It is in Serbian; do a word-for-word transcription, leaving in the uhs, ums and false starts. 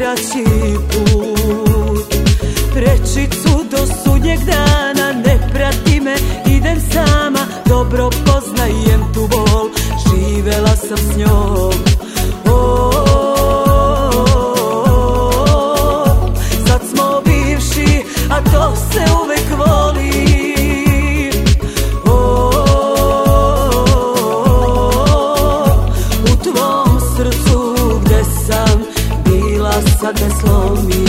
najkraći put. Prečicu do sudnjeg dana, ne prati me, idem sama. Dobro poznajem tu bol, živela sam s njom. O, sad smo bivši, a to se uvek voli. O, u tvom srcu gde sam bila, sad me slomi.